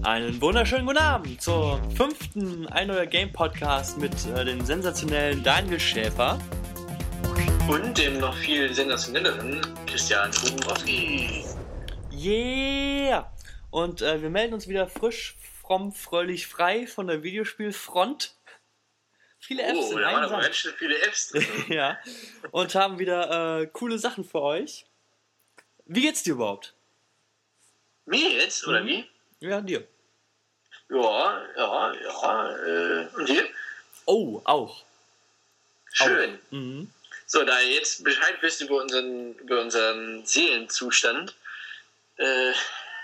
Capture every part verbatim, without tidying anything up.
Einen wunderschönen guten Abend zur fünften Ein neuer Game Podcast mit äh, dem sensationellen Daniel Schäfer. Und dem noch viel sensationelleren Christian Hubenowski. Yeah! Und äh, wir melden uns wieder frisch, fromm, fröhlich, frei von der Videospielfront. Viele Apps Oh, in da einem waren aber Sand. ganz schön viele Apps drin. Ja, und haben wieder äh, coole Sachen für euch. Wie geht's dir überhaupt? Mir jetzt, oder Mhm. wie? Ja, dir. Ja, ja, ja. Äh, und dir? Oh, auch. Schön. Auch. Mhm. So, da ihr jetzt Bescheid wisst über unseren, über unseren Seelenzustand. Äh,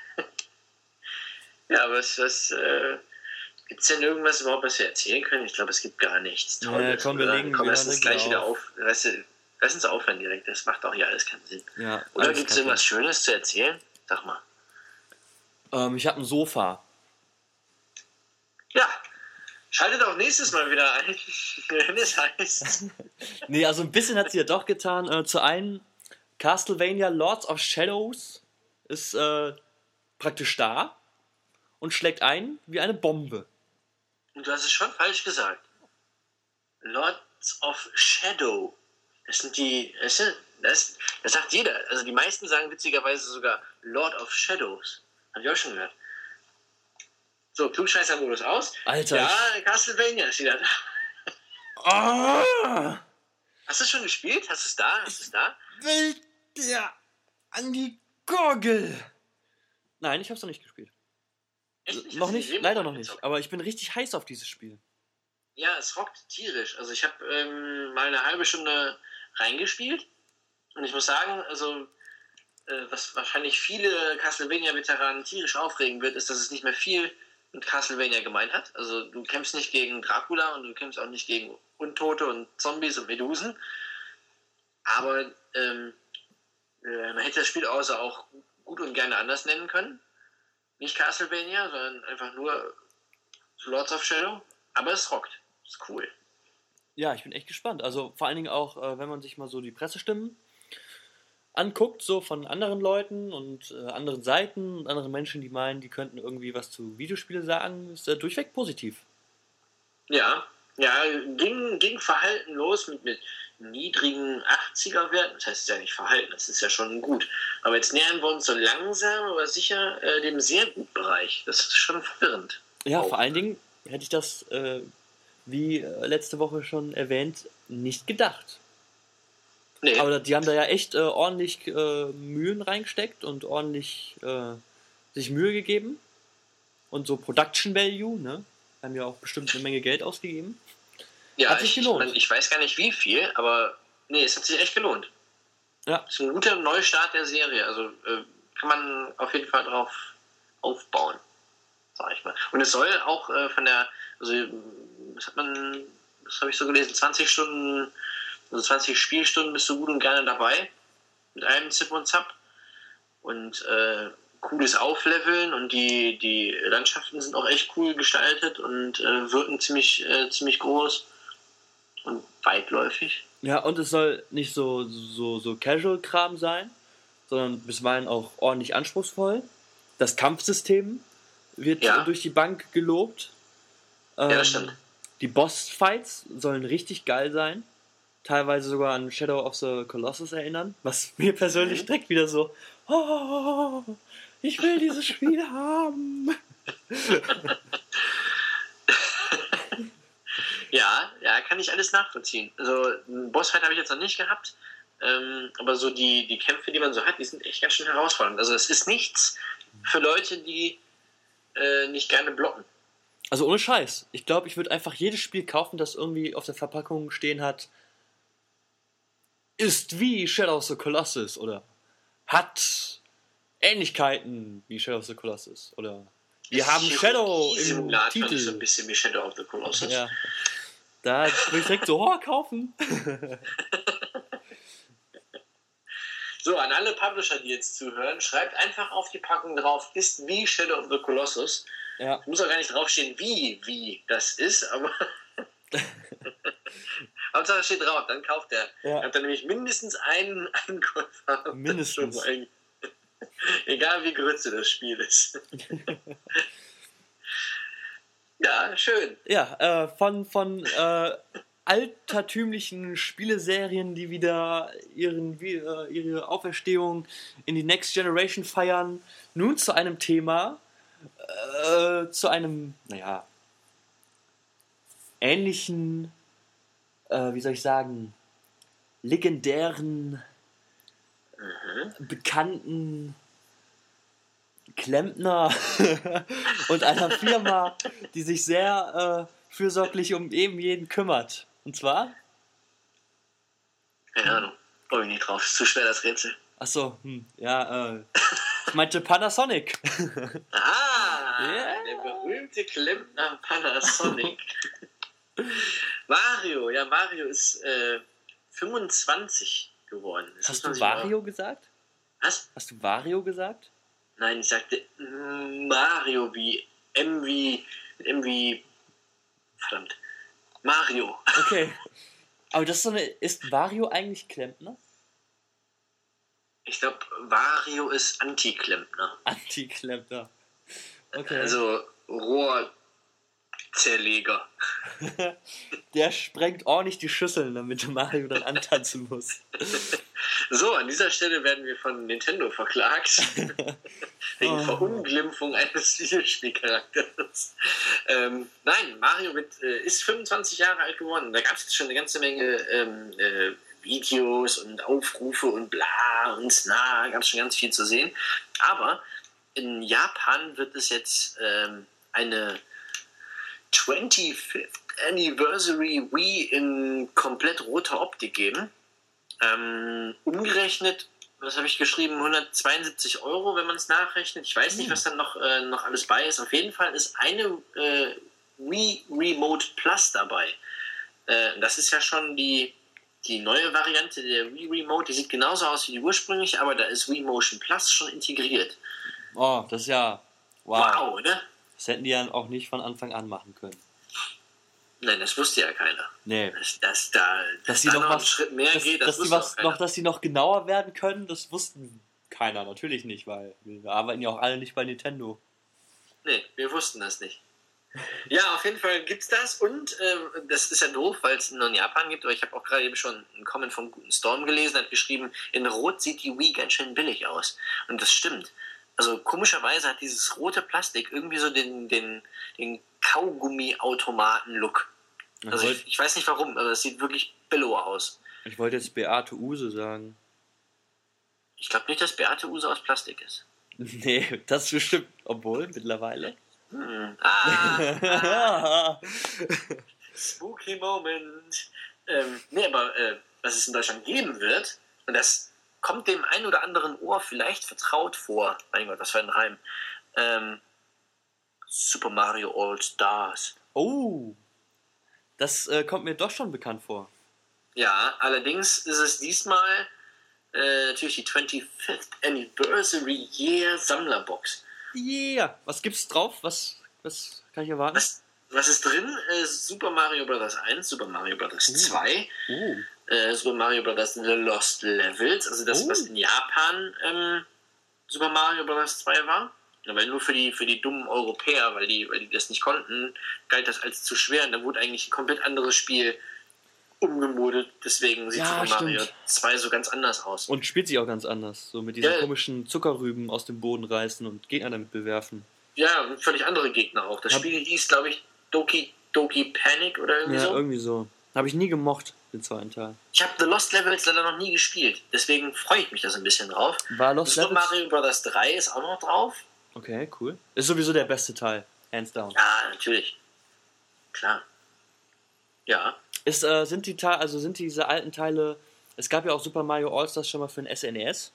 ja, was, was, äh, gibt es denn irgendwas überhaupt, was wir erzählen können? Ich glaube, es gibt gar nichts Tolles. Ja, komm, wir oder? legen- komm wir lass uns legen gleich auf. wieder auf. Lass, lass uns aufhören direkt, das macht doch hier alles keinen Sinn. Ja, Oder alles gibt es kacke. irgendwas Schönes zu erzählen? Sag mal. Ähm, ich habe ein Sofa. Ja, schaltet auch nächstes Mal wieder ein, wenn es heißt. Nee, also ein bisschen hat sie ja doch getan. Äh, zu einem, Castlevania Lords of Shadows ist äh, praktisch da und schlägt ein wie eine Bombe. Und du hast es schon falsch gesagt. Lords of Shadow. Das sind die. Das, sind, das, das sagt jeder. Also die meisten sagen witzigerweise sogar Lord of Shadows. Hab ich auch schon gehört. So, Klugscheißer-Modus aus. Alter, Ja, Castlevania ist wieder da. Ah, Hast du es schon gespielt? Hast du es da? Hast du es da? will dir an die Gurgel. Nein, ich hab's noch nicht gespielt. Echt nicht? Noch Hast du nicht, die Demo leider noch nicht. gezockt? Aber ich bin richtig heiß auf dieses Spiel. Ja, es rockt tierisch. Also ich habe ähm, mal eine halbe Stunde reingespielt und ich muss sagen, also äh, was wahrscheinlich viele Castlevania-Veteranen tierisch aufregen wird, ist, dass es nicht mehr viel mit Castlevania gemeint hat. Also du kämpfst nicht gegen Dracula und du kämpfst auch nicht gegen Untote und Zombies und Medusen. Aber ähm, äh, man hätte das Spiel also auch gut und gerne anders nennen können. Nicht Castlevania, sondern einfach nur Lords of Shadow. Aber es rockt. Ist cool. Ja, ich bin echt gespannt. Also vor allen Dingen auch, äh, wenn man sich mal so die Pressestimmen anguckt, so von anderen Leuten und äh, anderen Seiten und anderen Menschen, die meinen, die könnten irgendwie was zu Videospielen sagen, ist äh, durchweg positiv. Ja, ja, ging, ging Verhalten los mit, mit niedrigen achtziger-Werten. Das heißt ja nicht Verhalten, das ist ja schon gut. Aber jetzt nähern wir uns so langsam, aber sicher äh, dem sehr gut Bereich. Das ist schon verwirrend. Ja, Auch. vor allen Dingen hätte ich das, äh, wie äh, letzte Woche schon erwähnt, nicht gedacht. Nee, Aber die haben da ja echt äh, ordentlich äh, Mühen reingesteckt und ordentlich äh, sich Mühe gegeben. Und so Production Value, ne? Haben ja auch bestimmt eine Menge Geld ausgegeben. ja, hat sich ich, gelohnt. Ich, mein, ich weiß gar nicht wie viel, aber nee, es hat sich echt gelohnt. Ja. Es ist ein guter Neustart der Serie. Also äh, kann man auf jeden Fall drauf aufbauen, sag ich mal. Und es soll auch äh, von der, also das hat man, das habe ich so gelesen, zwanzig Stunden, also zwanzig Spielstunden bist du gut und gerne dabei mit einem Zip und Zap und äh, cooles Aufleveln und die, die Landschaften sind auch echt cool gestaltet und äh, wirken ziemlich, äh, ziemlich groß und weitläufig. Ja, und es soll nicht so, so, so Casual-Kram sein, sondern bisweilen auch ordentlich anspruchsvoll. Das Kampfsystem wird Ja. äh, durch die Bank gelobt. Ähm, Ja, das stimmt. Die Boss-Fights sollen richtig geil sein. Teilweise sogar an Shadow of the Colossus erinnern, was mir persönlich Mhm. direkt wieder so, oh, ich will dieses Spiel haben. Ja, ja, kann ich alles nachvollziehen. Also einen Bossfight habe ich jetzt noch nicht gehabt, ähm, aber so die, die Kämpfe, die man so hat, die sind echt ganz schön herausfordernd. Also es ist nichts für Leute, die äh, nicht gerne blocken. Also ohne Scheiß. Ich glaube, ich würde einfach jedes Spiel kaufen, das irgendwie auf der Verpackung stehen hat, ist wie Shadow of the Colossus oder hat Ähnlichkeiten wie Shadow of the Colossus oder wir Ist haben Shadow im Chirurgie-Simulator nicht so Titel. ein bisschen wie Shadow of the Colossus. Ja. Da würde ich direkt so, oh, kaufen. So, an alle Publisher, die jetzt zuhören, schreibt einfach auf die Packung drauf, ist wie Shadow of the Colossus. Ja. Muss auch gar nicht draufstehen, wie, wie das ist, aber Hauptsache steht drauf, dann kauft er. Ja. Hat er nämlich mindestens einen Einkäufer. Mindestens. Egal wie grütze das Spiel ist. Ja, schön. Ja, äh, von, von äh, altertümlichen Spieleserien, die wieder ihren, wie, äh, ihre Auferstehung in die Next Generation feiern, nun zu einem Thema, äh, zu einem, naja, ähnlichen, äh, wie soll ich sagen, legendären, Mhm. bekannten Klempner und einer Firma, die sich sehr äh, fürsorglich um eben jeden kümmert. Und zwar? Keine Ahnung. Komme ich nicht drauf. Ist zu schwer, das Rätsel. Achso, hm, ja, äh, ich meinte Panasonic. Ah, Yeah. der berühmte Klempner Panasonic. Mario, ja, Mario ist äh, fünfundzwanzig geworden. Das muss Hast man du sich mal- Wario gesagt? Was? Hast du Wario gesagt? Nein, ich sagte Mario wie M wie M wie verdammt. Mario. Okay. Aber das ist so eine. Ist Wario eigentlich Klempner? Ich glaube, Wario ist Anti-Klempner. Anti-Klempner. Okay. Also Rohrzerleger. Der sprengt ordentlich die Schüsseln, damit Mario dann antanzen muss. So, an dieser Stelle werden wir von Nintendo verklagt. Wegen Oh. Verunglimpfung eines Videospielcharakters. Ähm, nein, Mario wird, äh, ist fünfundzwanzig Jahre alt geworden. Da gab es jetzt schon eine ganze Menge ähm, äh, Videos und Aufrufe und bla und sna. Gab es schon ganz viel zu sehen. Aber in Japan wird es jetzt ähm, eine twenty-fifth Anniversary Wii in komplett roter Optik geben. Ähm, umgerechnet, was habe ich geschrieben, hundertzweiundsiebzig Euro, wenn man es nachrechnet. Ich weiß nicht, was dann noch, äh, noch alles bei ist. Auf jeden Fall ist eine äh, Wii Remote Plus dabei. Äh, das ist ja schon die, die neue Variante der Wii Remote. Die sieht genauso aus wie die ursprüngliche, aber da ist Wii Motion Plus schon integriert. Oh, das ist ja. Wow. Wow, oder? Das hätten die ja auch nicht von Anfang an machen können. Nein, das wusste ja keiner. Nee. Dass, dass da, Dass dass sie da noch noch einen was- Schritt mehr dass, geht, das dass, die wusste was, auch keiner. noch, dass die noch genauer werden können, das wussten keiner. Natürlich nicht, weil wir arbeiten ja auch alle nicht bei Nintendo. Nee, wir wussten das nicht. Ja, auf jeden Fall gibt's das und äh, das ist ja doof, weil es nur in Japan gibt, aber ich habe auch gerade eben schon einen Comment vom guten Storm gelesen, hat geschrieben, in Rot sieht die Wii ganz schön billig aus. Und das stimmt. Also komischerweise hat dieses rote Plastik irgendwie so den, den, den Kaugummi-Automaten-Look. Ich Also wollte ich, ich weiß nicht warum, aber es sieht wirklich billow aus. ich wollt jetzt Beate Use sagen. Ich glaube nicht, dass Beate Use aus Plastik ist. Nee, das bestimmt. Obwohl, mittlerweile. Hm. Ah, ah, spooky Moment. Ähm, nee, aber äh, was es in Deutschland geben wird, und das kommt dem ein oder anderen Ohr vielleicht vertraut vor. Mein Gott, was für ein Reim. Ähm, Super Mario All Stars. Oh, das äh, kommt mir doch schon bekannt vor. Ja, allerdings ist es diesmal äh, natürlich die twenty-fifth Anniversary Year Sammlerbox. Yeah. Was gibt's drauf? Was, was kann ich erwarten? Was, was ist drin? Äh, Super Mario Bros. eins, Super Mario Bros. zwei, Oh. äh, Super Mario Bros. The Lost Levels, also das, Oh. was in Japan ähm, Super Mario Bros. zwei war. Aber nur für die, für die dummen Europäer, weil die, weil die das nicht konnten, galt das als zu schwer. Und da wurde eigentlich ein komplett anderes Spiel umgemodet. Deswegen sieht Ja, Super Mario stimmt. zwei so ganz anders aus. Und spielt sich auch ganz anders. So mit diesen Ja. komischen Zuckerrüben aus dem Boden reißen und Gegner damit bewerfen. Ja, und völlig andere Gegner auch. Das Hab- Spiel hieß, glaube ich, Doki, Doki Panic oder irgendwie Ja, so. irgendwie so. Habe ich nie gemocht, den zweiten Teil. Ich habe The Lost Levels leider noch nie gespielt. Deswegen freue ich mich da so ein bisschen drauf. War Lost Super Levels? Mario Bros. drei ist auch noch drauf. Okay, cool. Ist sowieso der beste Teil. Hands down. Ja, natürlich. Klar. Ja. Ist, äh, sind die Teile, also sind diese alten Teile. Es gab ja auch Super Mario All-Stars schon mal für den S N E S.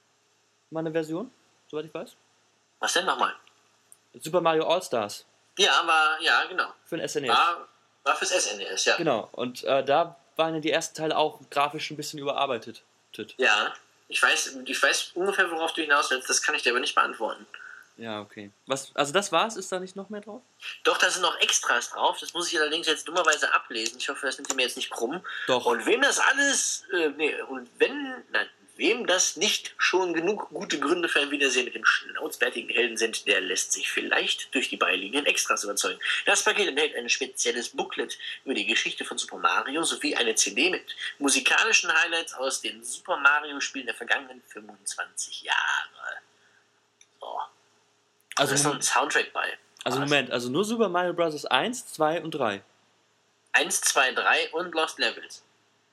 Mal eine Version, soweit ich weiß. Was denn nochmal? Super Mario All-Stars Ja, war, ja, genau. für den S N E S. War, war fürs S N E S, ja. Genau. Und äh, da waren ja die ersten Teile auch grafisch ein bisschen überarbeitet. Tit. Ja. Ich weiß, ich weiß ungefähr, worauf du hinaus willst. Das kann ich dir aber nicht beantworten. Ja, okay. Was, also das war's? Ist da nicht noch mehr drauf? Doch, da sind noch Extras drauf. Das muss ich allerdings jetzt dummerweise ablesen. Ich hoffe, das nimmt ihr mir jetzt nicht krumm. Doch. Und wem das alles, äh, nee, und wenn, nein, Wem das nicht schon genug gute Gründe für ein Wiedersehen mit dem schnauzbärtigen Helden sind, der lässt sich vielleicht durch die beiliegenden Extras überzeugen. Das Paket enthält ein spezielles Booklet über die Geschichte von Super Mario sowie eine C D mit musikalischen Highlights aus den Super Mario-Spielen der vergangenen fünfundzwanzig Jahre. So. Also, da ist noch ein Soundtrack bei. Also Moment, also nur Super Mario Bros. eins, zwei und drei. eins, zwei, drei und Lost Levels.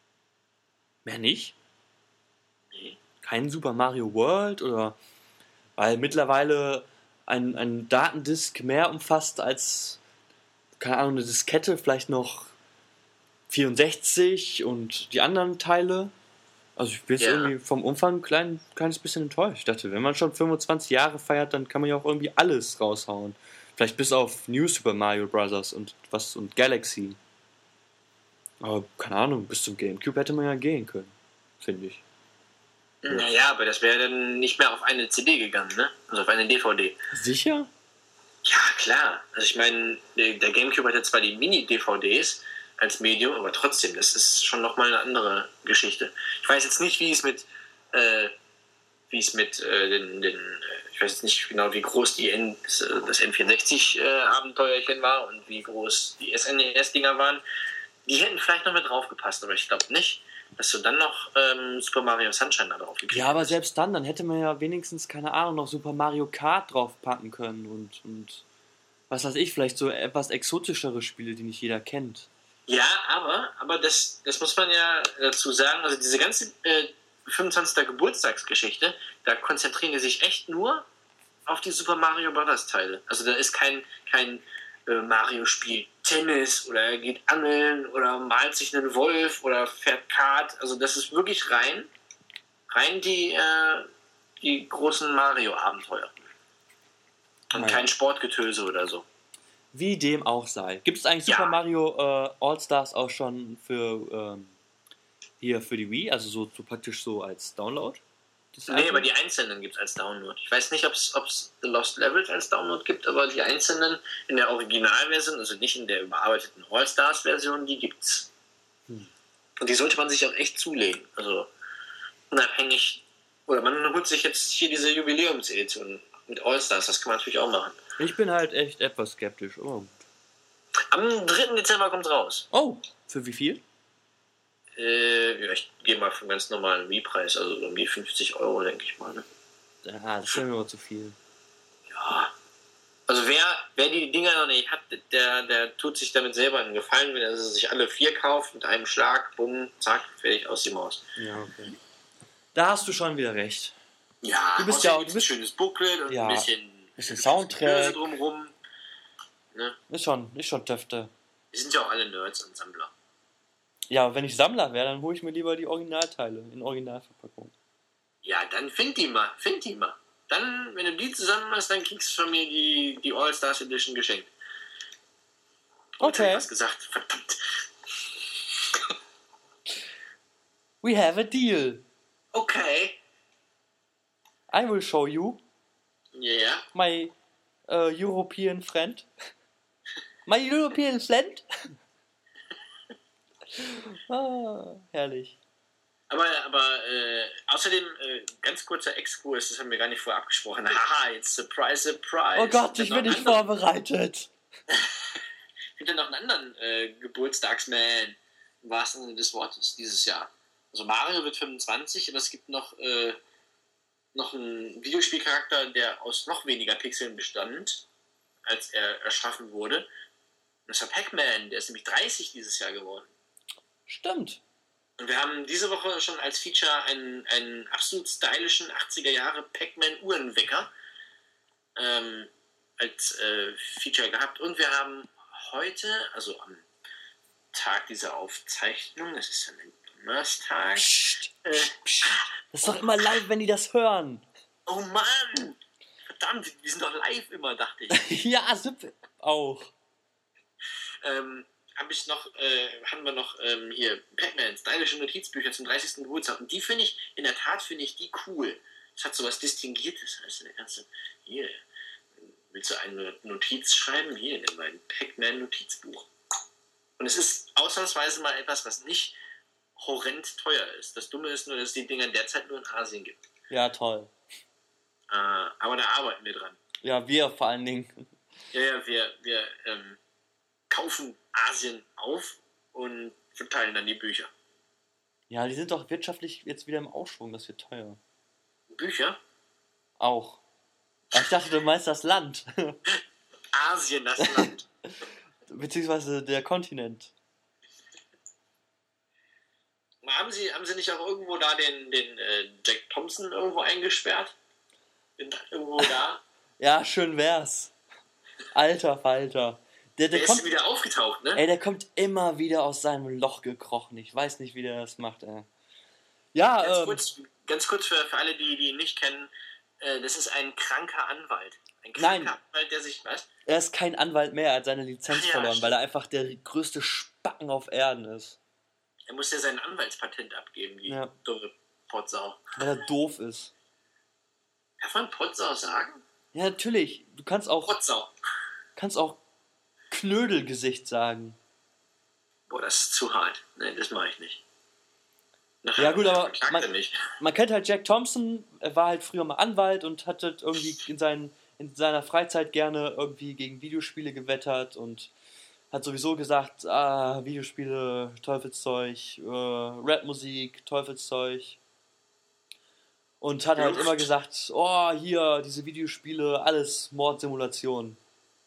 Mehr nicht? Nee. Kein Super Mario World oder... Weil mittlerweile ein, ein Datendisk mehr umfasst als, keine Ahnung, eine Diskette, vielleicht noch vierundsechzig und die anderen Teile. Also ich bin jetzt Ja. irgendwie vom Umfang ein klein, kleines bisschen enttäuscht. Ich dachte, wenn man schon fünfundzwanzig Jahre feiert, dann kann man ja auch irgendwie alles raushauen. Vielleicht bis auf New Super Mario Bros. und was und Galaxy. Aber keine Ahnung, bis zum GameCube hätte man ja gehen können, finde ich. Naja, aber das wäre dann nicht mehr auf eine C D gegangen, ne? Also auf eine D V D. Sicher? Ja, klar. Also ich meine, der GameCube hat ja zwar die Mini-D V Ds als Medium, aber trotzdem, das ist schon nochmal eine andere Geschichte. Ich weiß jetzt nicht, wie es mit, äh, wie es mit äh, den, den, ich weiß jetzt nicht genau, wie groß die N, das N vierundsechzig-Abenteuerchen war und wie groß die S N E S-Dinger waren. Die hätten vielleicht noch mit draufgepasst, aber ich glaube nicht, dass du dann noch ähm, Super Mario Sunshine da drauf gekriegt Ja, aber hast. selbst dann, dann hätte man ja wenigstens, keine Ahnung, noch Super Mario Kart draufpacken können und, und was weiß ich, vielleicht so etwas exotischere Spiele, die nicht jeder kennt. Ja, aber, aber das, das muss man ja dazu sagen, also diese ganze äh, fünfundzwanzigsten Geburtstagsgeschichte, da konzentrieren die sich echt nur auf die Super Mario Bros. Teile. Also da ist kein, kein äh, Mario spielt Tennis oder er geht angeln oder malt sich einen Wolf oder fährt Kart. Also das ist wirklich rein, rein die, äh, die großen Mario-Abenteuer. Und Nein. kein Sportgetöse oder so. Wie dem auch sei. Gibt es eigentlich Ja. Super Mario äh, All-Stars auch schon für ähm, hier für die Wii? Also so, so praktisch so als Download? Das Nee, alte? aber die einzelnen gibt es als Download. Ich weiß nicht, ob es The Lost Levels als Download gibt, aber die einzelnen in der Originalversion, also nicht in der überarbeiteten All-Stars-Version, die gibt's. Hm. Und die sollte man sich auch echt zulegen. Also unabhängig. Oder man holt sich jetzt hier diese Jubiläumsedition mit All-Stars, das kann man natürlich auch machen. Ich bin halt echt etwas skeptisch. Oh, Am dritten Dezember kommt raus. oh für wie viel? Äh, ja, ich gehe mal vom ganz normalen Wii-Preis, also um die fünfzig Euro, denke ich mal. Ne? Ah, das wäre mir aber zu viel. Ja. Also wer, wer die Dinger noch nicht hat, der, der tut sich damit selber einen Gefallen, wenn er sich alle vier kauft mit einem Schlag, bumm, zack, fertig aus die Maus. Ja, okay. Da hast du schon wieder recht. Ja, Du bist außerdem ja auch- gibt's du bist- ein schönes Booklet und Ja, ein bisschen, bisschen Börse Soundtrack. drumrum. Ne? Ist schon, ist schon Töfte. Wir sind ja auch alle Nerds und Sammler. Ja, wenn ich Sammler wäre, dann hole ich mir lieber die Originalteile in Originalverpackung. Ja, dann find die mal, find die mal. Dann, wenn du die zusammen hast, dann kriegst du von mir die, die All-Stars Edition geschenkt. Jetzt hab ich Okay. was gesagt, verdammt. We have a deal. Okay. I will show you Ja, yeah. my uh, European friend. My European friend. ah, herrlich. Aber, aber äh, außerdem, äh, ganz kurzer Exkurs, das haben wir gar nicht vorher abgesprochen. Haha, jetzt Surprise, Surprise. Oh Gott, ich bin nicht vorbereitet. Es gibt ja noch einen anderen äh, Geburtstagsman, im wahrsten Sinne des Wortes, dieses Jahr. Also Mario wird fünfundzwanzig, aber es gibt noch, äh, noch einen Videospielcharakter, der aus noch weniger Pixeln bestand, als er erschaffen wurde. Und das war Pac-Man, der ist nämlich dreißig dieses Jahr geworden. Stimmt. Und wir haben diese Woche schon als Feature einen, einen absolut stylischen achtziger Jahre Pac-Man-Uhrenwecker ähm, als äh, Feature gehabt. Und wir haben heute, also am Tag dieser Aufzeichnung, das ist dann ein Donnerstag. Psst, Äh, psst. Das ist doch immer live, wenn die das hören. oh Mann! Verdammt, die sind doch live immer, dachte ich. Ja, super. Auch. ähm, habe ich noch, äh, haben wir noch ähm, hier Pac-Man, stylische Notizbücher zum dreißigsten Geburtstag. Und die finde ich, in der Tat finde ich die cool. Das hat so was Distinguiertes. Also eine ganze, hier, willst du eine Notiz schreiben? Hier, nimm mein Pac-Man Notizbuch. Und es ist ausnahmsweise mal etwas, was nicht horrend teuer ist. Das Dumme ist nur, dass es die Dinger derzeit nur in Asien gibt. Ja, toll. Äh, aber da arbeiten wir dran. Ja, wir vor allen Dingen. Ja, ja, wir, wir ähm, kaufen Asien auf und verteilen dann die Bücher. Ja, die sind doch wirtschaftlich jetzt wieder im Aufschwung, das wird teuer. Bücher? Auch. Aber ich dachte, du meinst das Land. Asien, das Land. Beziehungsweise der Kontinent. Haben Sie, haben Sie nicht auch irgendwo da den, den äh, Jack Thompson irgendwo eingesperrt? Bin irgendwo da? Ja, schön wär's. Alter Falter. Der, der, der kommt ist wieder aufgetaucht, ne? Ey, der kommt immer wieder aus seinem Loch gekrochen. Ich weiß nicht, wie der das macht, ey. Ja, ganz, ähm, kurz, ganz kurz für, für alle, die, die ihn nicht kennen, äh, das ist ein kranker Anwalt. Ein kranker Nein. Anwalt, der sich, was? Er ist kein Anwalt mehr, er hat seine Lizenz ja, verloren, stimmt. weil er einfach der größte Spacken auf Erden ist. Er muss ja sein Anwaltspatent abgeben, die Ja. dumme Potsau. Weil er doof ist. Darf man Potsau sagen? Ja, natürlich. Du kannst auch, Potsau. kannst auch Knödelgesicht sagen. Boah, das ist zu hart. Nee, das mache ich nicht. Nachher, Ja, gut, aber man, nicht. man kennt halt Jack Thompson, er war halt früher mal Anwalt und hat halt irgendwie in, seinen, in seiner Freizeit gerne irgendwie gegen Videospiele gewettert und hat sowieso gesagt, ah, Videospiele, Teufelszeug, äh, Rapmusik, Teufelszeug. Und hat halt Luft. immer gesagt, oh, hier, diese Videospiele, alles Mordsimulation.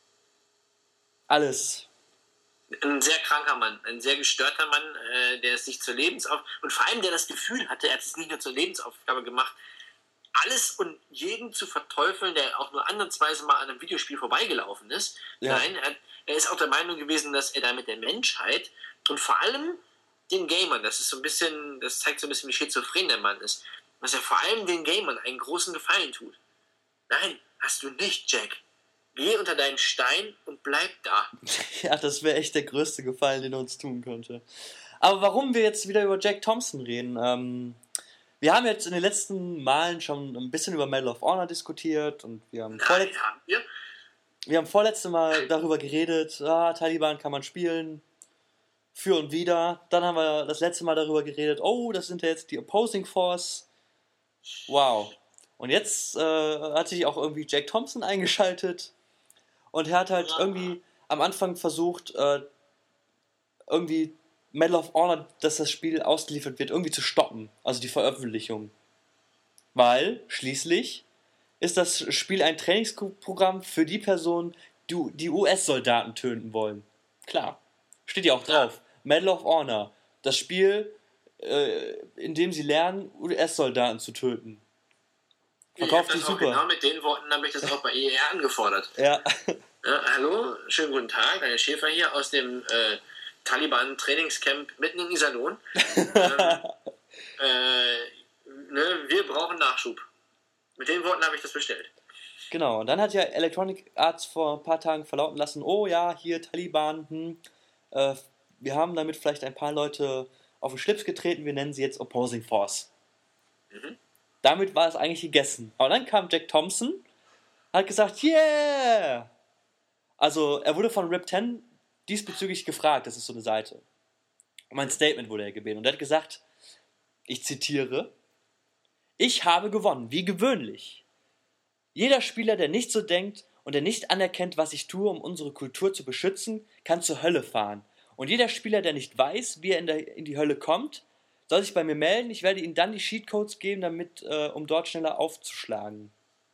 Alles. Ein sehr kranker Mann, ein sehr gestörter Mann, äh, der es sich zur Lebensaufgabe, und vor allem der das Gefühl hatte, er hat es nicht nur zur Lebensaufgabe gemacht, alles und jeden zu verteufeln, der auch nur ansatzweise mal an einem Videospiel vorbeigelaufen ist. Ja. Nein, er, er ist auch der Meinung gewesen, dass er damit der Menschheit und vor allem den Gamern, das ist so ein bisschen, das zeigt so ein bisschen, wie schizophren der Mann ist, dass er vor allem den Gamern einen großen Gefallen tut. Nein, hast du nicht, Jack. Geh unter deinen Stein und bleib da. Ja, das wäre echt der größte Gefallen, den er uns tun könnte. Aber warum wir jetzt wieder über Jack Thompson reden, ähm, wir haben jetzt in den letzten Malen schon ein bisschen über Medal of Honor diskutiert und wir haben, Nein, vorletz- haben wir? wir haben vorletzte Mal darüber geredet, ah, Taliban kann man spielen, für und wieder. Dann haben wir das letzte Mal darüber geredet, oh, das sind ja jetzt die Opposing Force. Wow. Und jetzt äh, hat sich auch irgendwie Jack Thompson eingeschaltet und er hat halt irgendwie am Anfang versucht, äh, irgendwie Medal of Honor, dass das Spiel ausgeliefert wird, irgendwie zu stoppen. Also die Veröffentlichung. Weil, schließlich, ist das Spiel ein Trainingsprogramm für die Personen, die, die U S-Soldaten töten wollen. Klar. Steht ja auch drauf. Medal of Honor. Das Spiel, äh, in dem sie lernen, U S-Soldaten zu töten. Verkauft sich super. Genau mit den Worten habe ich das auch bei E R angefordert. Ja. Ja, hallo, schönen guten Tag, Herr Schäfer hier aus dem äh, Taliban-Trainingscamp mitten in Iserlohn. ähm, äh, ne, wir brauchen Nachschub. Mit den Worten habe ich das bestellt. Genau, und dann hat ja Electronic Arts vor ein paar Tagen verlauten lassen, oh ja, hier Taliban, hm, äh, wir haben damit vielleicht ein paar Leute auf den Schlips getreten, wir nennen sie jetzt Opposing Force. Mhm. Damit war es eigentlich gegessen. Aber dann kam Jack Thompson, hat gesagt, yeah! Also er wurde von Rip zehn diesbezüglich gefragt, das ist so eine Seite. Um ein Statement wurde er gebeten und er hat gesagt, ich zitiere, ich habe gewonnen, wie gewöhnlich. Jeder Spieler, der nicht so denkt und der nicht anerkennt, was ich tue, um unsere Kultur zu beschützen, kann zur Hölle fahren. Und jeder Spieler, der nicht weiß, wie er in, der, in die Hölle kommt, soll sich bei mir melden. Ich werde ihm dann die Cheatcodes geben, damit, äh, um dort schneller aufzuschlagen.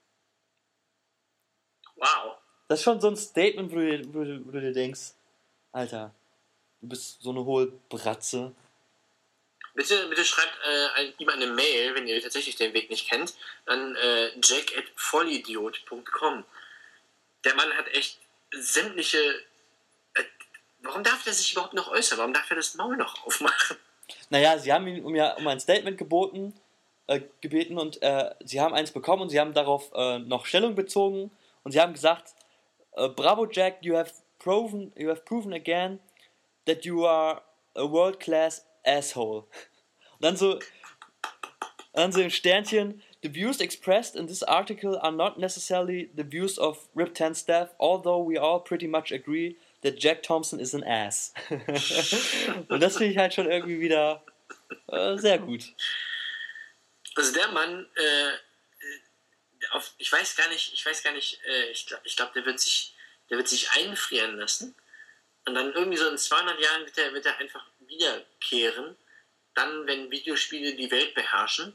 Wow. Das ist schon so ein Statement, wo du, wo du, wo du dir denkst, Alter, du bist so eine hohe Bratze. Bitte, bitte schreibt äh, ein, ihm eine Mail, wenn ihr tatsächlich den Weg nicht kennt, an äh, jack at vollidiot punkt com. Der Mann hat echt sämtliche... Äh, warum darf er sich überhaupt noch äußern? Warum darf er das Maul noch aufmachen? Naja, sie haben ihn um, ja, um ein Statement geboten, äh, gebeten und äh, sie haben eins bekommen und sie haben darauf äh, noch Stellung bezogen und sie haben gesagt, äh, Bravo Jack, you have proven, you have proven again that you are a world-class asshole. Und dann so, dann so im Sternchen, the views expressed in this article are not necessarily the views of Rip zehn staff, although we all pretty much agree that Jack Thompson is an ass. Und das finde ich halt schon irgendwie wieder Äh, sehr gut. Also der Mann, äh, auf, ich weiß gar nicht, ich weiß gar nicht, äh, ich glaube, ich glaub, der wird sich, der wird sich einfrieren lassen und dann irgendwie so in zweihundert Jahren wird er, wird er einfach wiederkehren, dann, wenn Videospiele die Welt beherrschen.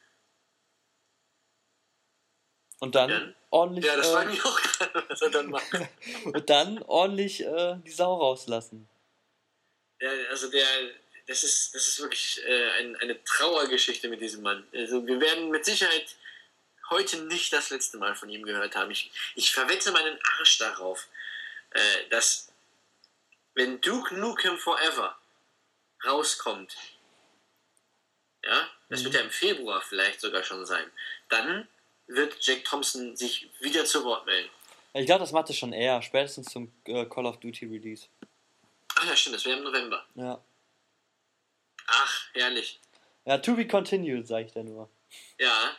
Und dann ja. ordentlich. Ja, das äh, frage ich auch gerade, was er dann macht. Und dann ordentlich äh, die Sau rauslassen. Ja, also der, das ist, das ist wirklich äh, ein, eine Trauergeschichte mit diesem Mann. Also wir werden mit Sicherheit heute nicht das letzte Mal von ihm gehört haben. Ich, ich verwette meinen Arsch darauf, äh, dass wenn Duke Nukem Forever rauskommt, ja, das mhm. wird ja im Februar vielleicht sogar schon sein, dann wird Jack Thompson sich wieder zu Wort melden. Ich glaube, das macht er schon eher, spätestens zum äh, Call of Duty Release. Ach ja, stimmt, das wäre im November. Ja. Ach, herrlich. Ja, to be continued, sag ich da nur. Ja.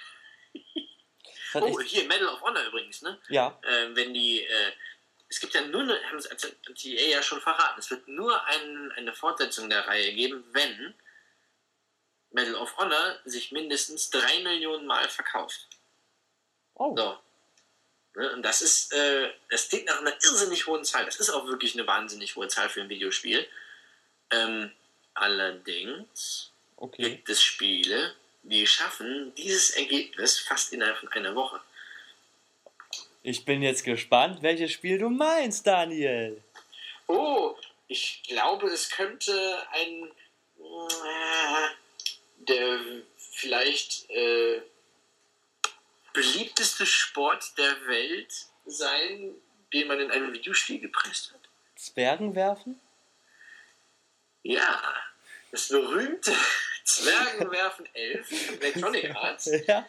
Oh, hier, Medal of Honor übrigens, ne? Ja. Äh, wenn die, äh, es gibt ja nur eine, haben sie die E A ja schon verraten, es wird nur ein, eine Fortsetzung der Reihe geben, wenn Medal of Honor sich mindestens drei Millionen Mal verkauft. Oh. So. Ne? Und das ist, äh, das klingt nach einer irrsinnig hohen Zahl. Das ist auch wirklich eine wahnsinnig hohe Zahl für ein Videospiel. Ähm, allerdings okay. gibt es Spiele, die schaffen dieses Ergebnis fast innerhalb von einer Woche. Ich bin jetzt gespannt, welches Spiel du meinst, Daniel. Oh, ich glaube, es könnte ein äh, der vielleicht äh, beliebteste Sport der Welt sein, den man in einem Videospiel gepresst hat. Zwergen werfen? Ja, das berühmte Zwergenwerfen elf von Electronic Arts. Ja.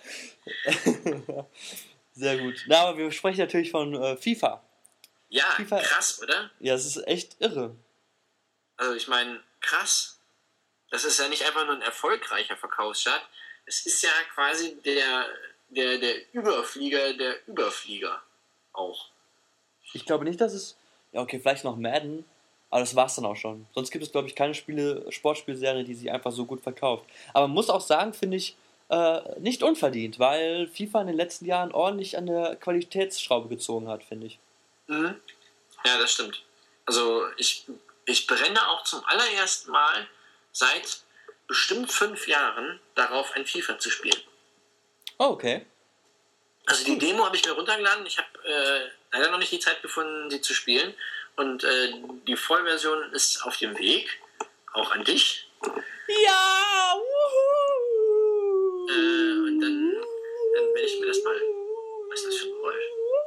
Sehr gut. Na, aber wir sprechen natürlich von äh, FIFA. Ja, FIFA. Krass, oder? Ja, es ist echt irre. Also ich meine, krass. Das ist ja nicht einfach nur ein erfolgreicher Verkaufsstart. Es ist ja quasi der, der, der Überflieger der Überflieger auch. Ich glaube nicht, dass es... Ja, okay, vielleicht noch Madden, aber das war's dann auch schon. Sonst gibt es, glaube ich, keine Spiele, Sportspielserie, die sich einfach so gut verkauft. Aber man muss auch sagen, finde ich, äh, nicht unverdient, weil FIFA in den letzten Jahren ordentlich an der Qualitätsschraube gezogen hat, finde ich. Mhm. Ja, das stimmt. Also ich, ich brenne auch zum allerersten Mal seit bestimmt fünf Jahren darauf, ein FIFA zu spielen. Oh, okay. Also die Demo habe ich mir runtergeladen. Ich habe äh, leider noch nicht die Zeit gefunden, sie zu spielen. Und äh, die Vollversion ist auf dem Weg. Auch an dich. Ja! Wuhu! Äh, und dann, dann werde ich mir das mal... Was ist das für ein Geräusch?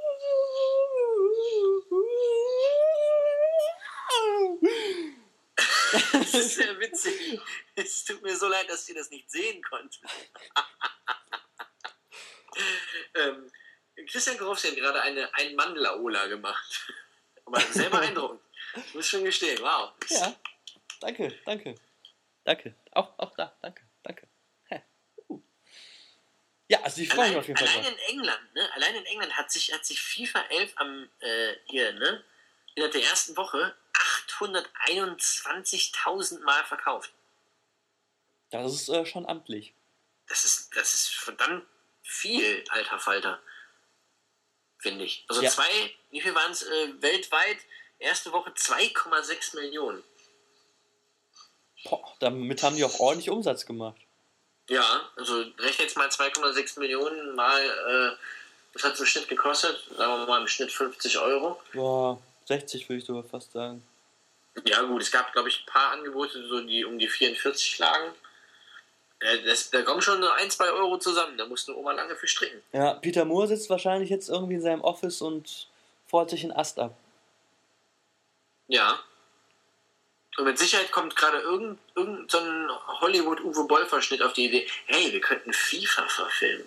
Das ist sehr witzig. Es tut mir so leid, dass ihr das nicht sehen konntet. ähm, Christian Gorowski hat gerade eine Ein-Mann-Laola gemacht. Aber sehr beeindruckend. Ich muss schon gestehen, wow. Ja, danke, danke. Danke. Auch, auch da, danke, danke. Uh. Ja, also ich freue mich auf jeden Fall. Allein in England, ne? Allein in England hat sich, hat sich FIFA elf am, äh, hier, ne? Innerhalb der ersten Woche achthunderteinundzwanzigtausend Mal verkauft. Das ist äh, schon amtlich. Das ist, das ist verdammt viel, alter Falter. Finde ich. Also ja. zwei, wie viel waren es äh, weltweit? Erste Woche zwei Komma sechs Millionen. Boah, damit haben die auch ordentlich Umsatz gemacht. Ja, also rechne jetzt mal zwei Komma sechs Millionen mal, äh, was hat es im Schnitt gekostet? Sagen wir mal im Schnitt fünfzig Euro. Boah, sechzig würde ich sogar fast sagen. Ja gut, es gab glaube ich ein paar Angebote, so die um die vierundvierzig lagen. Das, da kommen schon nur ein, zwei Euro zusammen, da musst du Oma lange für stricken. Ja, Peter Moore sitzt wahrscheinlich jetzt irgendwie in seinem Office und fährt sich einen Ast ab. Ja. Und mit Sicherheit kommt gerade irgend, irgend so ein Hollywood-Uwe-Boll-Verschnitt auf die Idee, hey, wir könnten FIFA verfilmen.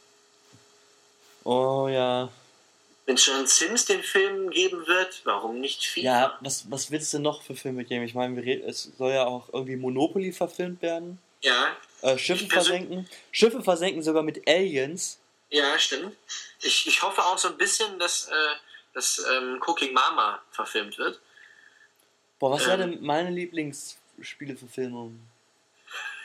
Oh ja. Wenn es schon Sims den Film geben wird, warum nicht FIFA? Ja, was, was wird es denn noch für Filme geben? Ich meine, wir reden, es soll ja auch irgendwie Monopoly verfilmt werden. Ja. Äh, Schiffe versenken. Schiffe versenken sogar mit Aliens. Ja, stimmt. Ich, ich hoffe auch so ein bisschen, dass, äh, dass ähm, Cooking Mama verfilmt wird. Boah, was ähm, wäre denn meine Lieblingsspieleverfilmung?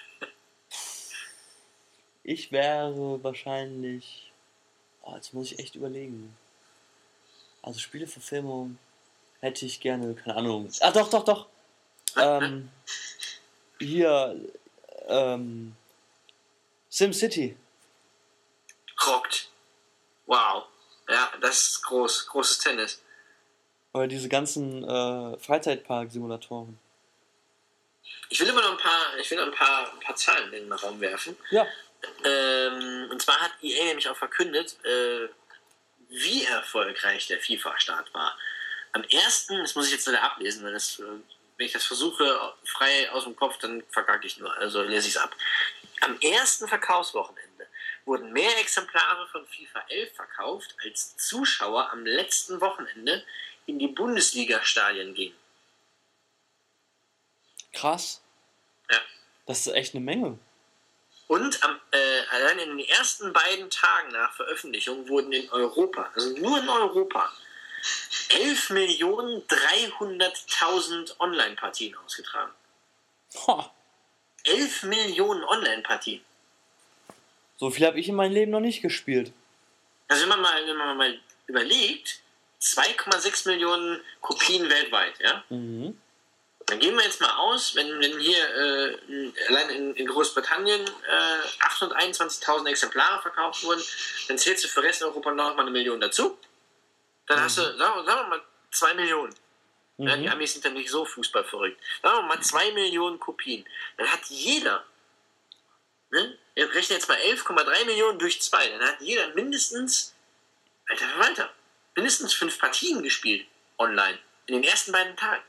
Ich wäre wahrscheinlich... Oh, jetzt muss ich echt überlegen. Also Spieleverfilmung hätte ich gerne, keine Ahnung. Ah, doch, doch, doch. Ähm, hier, ähm, SimCity. Rockt. Wow. Ja, das ist groß. Großes Tennis. Oder diese ganzen äh, Freizeitpark-Simulatoren. Ich will immer noch ein paar, ich will noch ein paar, ein paar Zahlen in den Raum werfen. Ja. Ähm, und zwar hat E A nämlich auch verkündet, äh, wie erfolgreich der FIFA-Start war. Am ersten, das muss ich jetzt leider ablesen, weil das, wenn ich das versuche frei aus dem Kopf, dann verkacke ich nur, also lese ich es ab. Am ersten Verkaufswochenende wurden mehr Exemplare von FIFA elf verkauft, als Zuschauer am letzten Wochenende in die Bundesliga-Stadien gingen. Krass. Ja. Das ist echt eine Menge. Und am, äh, allein in den ersten beiden Tagen nach Veröffentlichung wurden in Europa, also nur in Europa, elf Millionen dreihunderttausend Online-Partien ausgetragen. Ha. elf Millionen Online-Partien. So viel habe ich in meinem Leben noch nicht gespielt. Also wenn man mal, wenn man mal überlegt, zwei Komma sechs Millionen Kopien weltweit, ja? Mhm. Dann gehen wir jetzt mal aus, wenn, wenn hier äh, allein in, in Großbritannien äh, achthunderteinundzwanzigtausend Exemplare verkauft wurden, dann zählst du für Resteuropa noch mal eine Million dazu. Dann mhm. hast du, sagen wir, sagen wir mal, zwei Millionen. Mhm. Ja, die Amis sind dann nicht so fußballverrückt. Sagen wir mal, zwei Millionen Kopien. Dann hat jeder, ne, wir rechnen jetzt mal elf Komma drei Millionen durch zwei, dann hat jeder mindestens, alter Verwalter, mindestens fünf Partien gespielt online in den ersten beiden Tagen.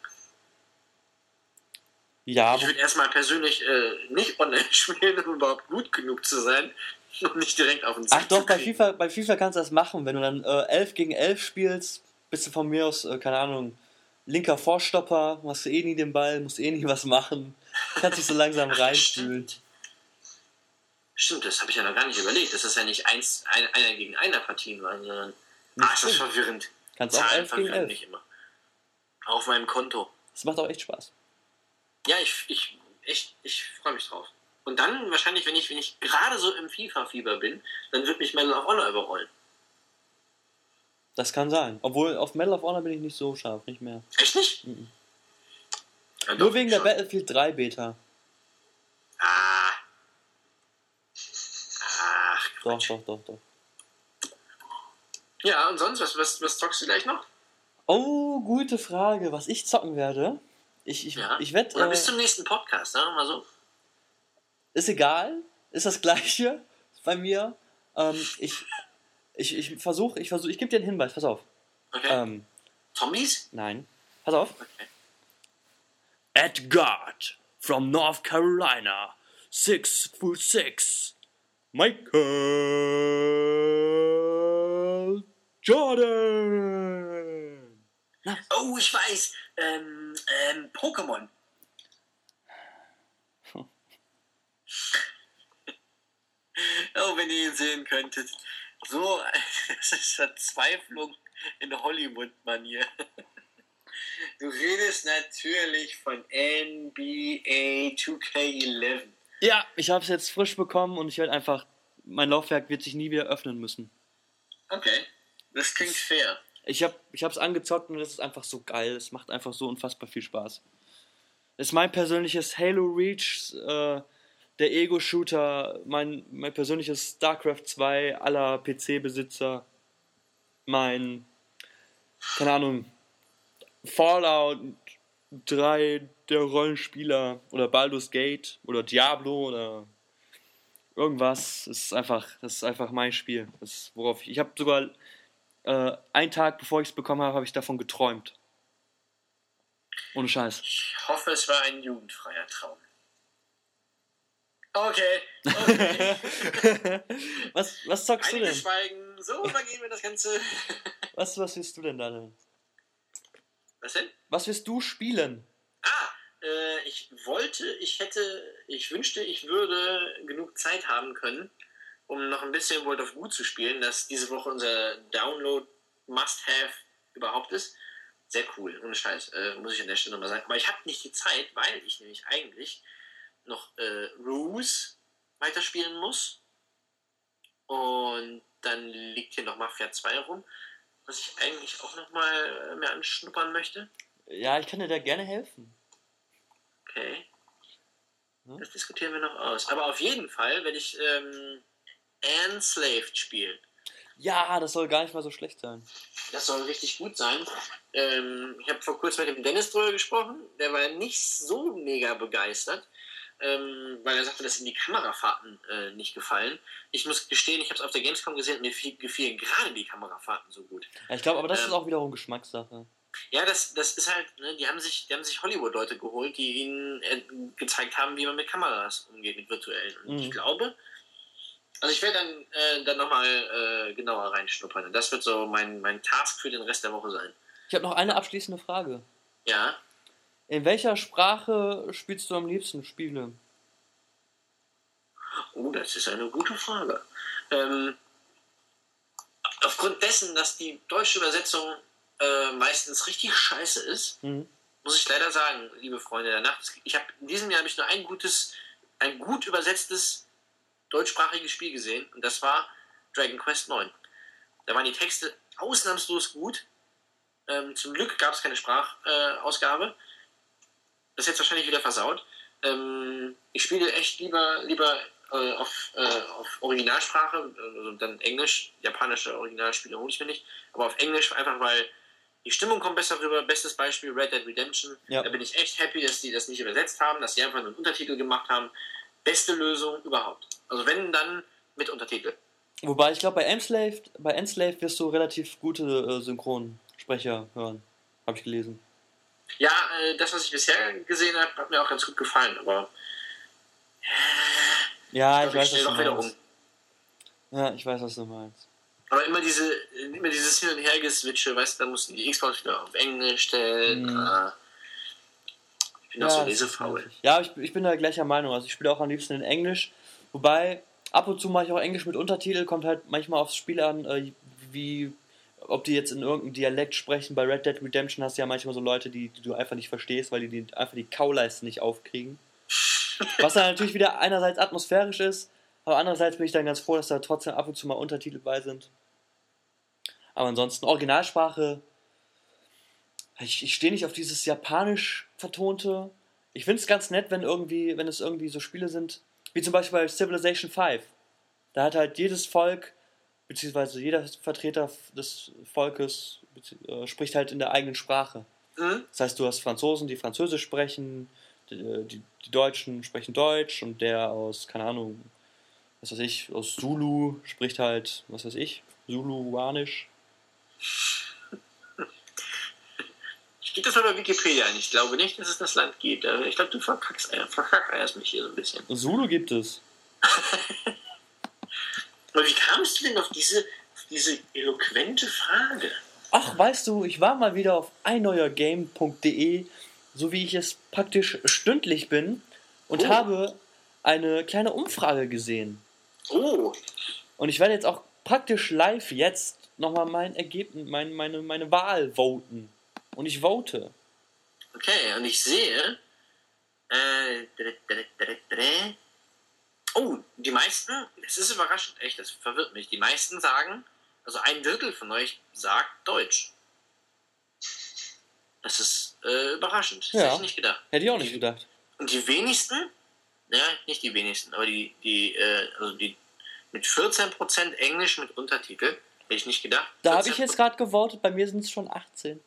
Ja, ich würde erstmal persönlich äh, nicht online spielen, um überhaupt gut genug zu sein und nicht direkt auf den Sack Ach doch, zu bei kriegen. FIFA, bei FIFA kannst du das machen. Wenn du dann äh, elf gegen elf spielst, bist du von mir aus, äh, keine Ahnung, linker Vorstopper, machst du eh nie den Ball, musst eh nie was machen. Kannst dich so langsam reinfühlen. Stimmt. Stimmt, das habe ich ja noch gar nicht überlegt. Das ist ja nicht eins, ein, einer gegen einer Partien waren, sondern... Ach, ist das verwirrend. Kannst auch elf gegen elf. Mich immer. Auf meinem Konto. Das macht auch echt Spaß. Ja, ich, ich, echt, ich freue mich drauf. Und dann wahrscheinlich, wenn ich, wenn ich gerade so im FIFA-Fieber bin, dann wird mich Medal of Honor überrollen. Das kann sein. Obwohl, auf Medal of Honor bin ich nicht so scharf, nicht mehr. Echt nicht? Mhm. Ja, Nur doch, wegen schon. der Battlefield drei Beta. Ah. Ach, Doch, Quatsch. doch, doch, doch. Ja, und sonst, was, was, was zockst du gleich noch? Oh, gute Frage. Was ich zocken werde? Ich, ich, Ja. ich wette. Oder Äh, bis zum nächsten Podcast, sagen wir mal so. Ist egal. Ist das Gleiche bei mir. Ähm, ich ich, ich versuche, ich versuche, ich gebe dir einen Hinweis, pass auf. Okay. Ähm, Zombies? nein. Pass auf. Okay. Edgar from North Carolina, six foot six, Michael Jordan. Na? Oh, ich weiß. Ähm, ähm, Pokémon. Oh, wenn ihr ihn sehen könntet. So, das ist Verzweiflung in Hollywood-Manier. Du redest natürlich von N B A two K eleven. Ja, ich habe es jetzt frisch bekommen und ich werde einfach, mein Laufwerk wird sich nie wieder öffnen müssen. Okay, das klingt fair. Ich habe ich es angezockt und es ist einfach so geil. Es macht einfach so unfassbar viel Spaß. Es ist mein persönliches Halo Reach, äh, der Ego-Shooter, mein, mein persönliches StarCraft zwei aller P C-Besitzer, mein, keine Ahnung, Fallout drei der Rollenspieler oder Baldur's Gate oder Diablo oder irgendwas. Das ist einfach, das ist einfach mein Spiel. Das ist, worauf ich, ich habe sogar äh, einen Tag bevor ich es bekommen habe, habe ich davon geträumt. Ohne Scheiß. Ich hoffe, es war ein jugendfreier Traum. Okay, okay. was, was zockst Einige du denn? Schweigen, so übergehen wir das Ganze. Was, was willst du denn da denn? Was denn? Was willst du spielen? Ah, äh, ich wollte, ich hätte, ich wünschte, ich würde genug Zeit haben können, um noch ein bisschen World of Wood zu spielen, das diese Woche unser Download Must-Have überhaupt ist. Sehr cool, ohne Scheiß, äh, muss ich an der Stelle nochmal sagen. Aber ich habe nicht die Zeit, weil ich nämlich eigentlich noch äh, Ruse weiterspielen muss Und dann liegt hier noch Mafia zwei rum, was ich eigentlich auch nochmal mehr anschnuppern möchte. Ja, ich kann dir da gerne helfen. Okay. Hm? Das diskutieren wir noch aus. Aber auf jeden Fall werde ich ähm, Enslaved spielen. Ja, das soll gar nicht mal so schlecht sein. Das soll richtig gut sein. Ähm, ich habe vor kurzem mit dem Dennis drüber gesprochen. Der war nicht so mega begeistert, ähm, weil er sagte, dass ihm die Kamerafahrten äh, nicht gefallen. Ich muss gestehen, ich habe es auf der Gamescom gesehen und mir gefielen gerade die Kamerafahrten so gut. Ja, ich glaube, aber das ähm, ist auch wiederum Geschmackssache. Ja, das, das ist halt, ne, die haben sich, die haben sich Hollywood-Leute geholt, die ihnen äh, gezeigt haben, wie man mit Kameras umgeht, mit virtuellen. Und mhm. ich glaube, also ich werde dann, äh, dann nochmal äh, genauer reinschnuppern. Und das wird so mein, mein Task für den Rest der Woche sein. Ich habe noch eine abschließende Frage. Ja? In welcher Sprache spielst du am liebsten Spiele? Oh, das ist eine gute Frage. Ähm, aufgrund dessen, dass die deutsche Übersetzung äh, meistens richtig scheiße ist, mhm. muss ich leider sagen, liebe Freunde der Nacht, ich habe in diesem Jahr habe ich nur ein gutes, ein gut übersetztes deutschsprachiges Spiel gesehen und das war Dragon Quest neun. Da waren die Texte ausnahmslos gut. Ähm, zum Glück gab es keine Sprachausgabe. Äh, das ist jetzt wahrscheinlich wieder versaut. Ähm, ich spiele echt lieber, lieber äh, auf, äh, auf Originalsprache, also dann Englisch, japanische Originalspiele hole ich mir nicht, aber auf Englisch einfach, weil die Stimmung kommt besser rüber. Bestes Beispiel Red Dead Redemption. Ja. Da bin ich echt happy, dass die das nicht übersetzt haben, dass sie einfach einen Untertitel gemacht haben. Beste Lösung überhaupt. Also wenn, dann mit Untertitel. Wobei, ich glaube, bei Enslaved, bei Enslaved wirst du relativ gute äh, Synchronsprecher hören. Habe ich gelesen. Ja, äh, das, was ich bisher gesehen habe, hat mir auch ganz gut gefallen, aber äh, ja, ich, ich weiß, was du meinst. Um. Ja, ich weiß, was du meinst. Aber immer diese, immer dieses Hin- und Hergeswitche, weißt du, da mussten die Xbox wieder auf Englisch stellen. Mhm. Äh, ich bin ja, auch so lesefaul. Ja, ich, ich bin da gleicher Meinung. Also ich spiele auch am liebsten in Englisch. Wobei, ab und zu mache ich auch Englisch mit Untertitel. Kommt halt manchmal aufs Spiel an, äh, wie, ob die jetzt in irgendeinem Dialekt sprechen. Bei Red Dead Redemption hast du ja manchmal so Leute, die, die du einfach nicht verstehst, weil die, die einfach die Kauleiste nicht aufkriegen. Was dann natürlich wieder einerseits atmosphärisch ist, aber andererseits bin ich dann ganz froh, dass da trotzdem ab und zu mal Untertitel bei sind. Aber ansonsten, Originalsprache, ich, ich stehe nicht auf dieses japanisch vertonte. Ich finde es ganz nett, wenn irgendwie, wenn es irgendwie so Spiele sind, wie zum Beispiel bei Civilization fünf. Da hat halt jedes Volk, beziehungsweise jeder Vertreter des Volkes äh, spricht halt in der eigenen Sprache. Mhm. Das heißt, du hast Franzosen, die Französisch sprechen, die, die, die Deutschen sprechen Deutsch und der aus, keine Ahnung, was weiß ich, aus Zulu spricht halt, was weiß ich, Zuluanisch. Ich gebe das mal bei Wikipedia ein. Ich glaube nicht, dass es das Land gibt. Ich glaube, du verkackst, verkackst mich hier so ein bisschen. Zulu gibt es. Aber wie kamst du denn auf diese, auf diese eloquente Frage? Ach, weißt du, ich war mal wieder auf einneuergame punkt de, so wie ich es praktisch stündlich bin, und oh. habe eine kleine Umfrage gesehen. Oh. Und ich werde jetzt auch praktisch live jetzt nochmal mein Ergebnis, mein, meine, meine Wahl voten. Und ich vote. Okay, und ich sehe. Äh, oh, die meisten, das ist überraschend, echt, das verwirrt mich. Die meisten sagen, also ein Drittel von euch sagt Deutsch. Das ist äh, überraschend. Das ja. hätte ich nicht gedacht. Hätte ich auch nicht gedacht. Und die wenigsten, ja, nicht die wenigsten, aber die, die, äh, also die mit vierzehn Prozent Englisch mit Untertitel, hätte ich nicht gedacht. Da habe ich jetzt gerade gewotet, bei mir sind es schon achtzehn.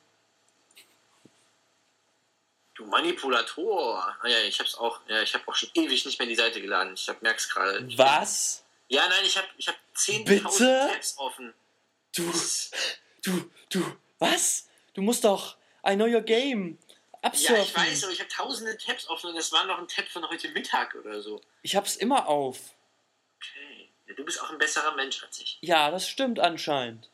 Du Manipulator. Ah, ja, ich hab's auch, ja, ich habe auch schon ewig nicht mehr die Seite geladen. Ich hab, merk's gerade. Was? Ja, nein, ich habe ich hab zehntausend Tabs offen. Du, du, du, was? Du musst doch ein neuer Game absurfen. Ja, ich weiß, aber ich habe tausende Tabs offen und das war noch ein Tab von heute Mittag oder so. Ich hab's immer auf. Okay. Ja, du bist auch ein besserer Mensch als ich. Ja, das stimmt anscheinend.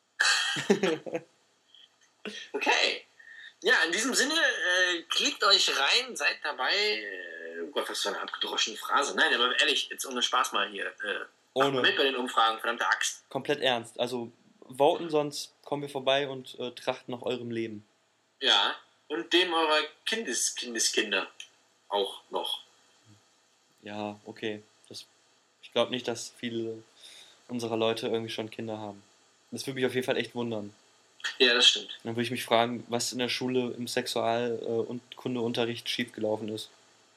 Okay. Ja, in diesem Sinne, äh, klickt euch rein, seid dabei. Äh, oh Gott, was für eine abgedroschene Phrase. Nein, aber ehrlich, jetzt ohne Spaß mal hier. Äh, ohne. Mit bei den Umfragen, verdammte Axt. Komplett ernst. Also voten, sonst kommen wir vorbei und äh, trachten nach eurem Leben. Ja, und dem eurer Kindes Kindeskinder auch noch. Ja, okay. Das, ich glaube nicht, dass viele unserer Leute irgendwie schon Kinder haben. Das würde mich auf jeden Fall echt wundern. Ja, das stimmt. Dann würde ich mich fragen, was in der Schule im Sexual- und Kundeunterricht schiefgelaufen ist.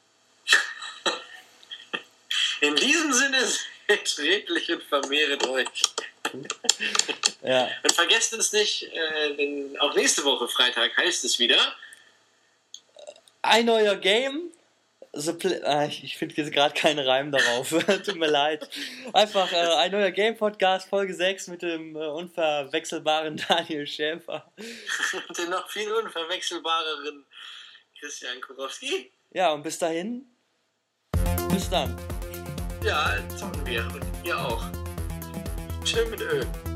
In diesem Sinne, seid redlich und vermehret euch. Ja. Und vergesst uns nicht, äh, denn auch nächste Woche Freitag heißt es wieder. Ein neuer Game. The Pl- ah, ich ich finde jetzt gerade keinen Reim darauf. Tut mir leid. Einfach äh, ein neuer Game-Podcast, Folge sechs mit dem äh, unverwechselbaren Daniel Schäfer. Und den noch viel unverwechselbareren Christian Kurowski. Ja, und bis dahin. Bis dann. Ja, zocken wir. Und ihr auch. Schön mit Öl.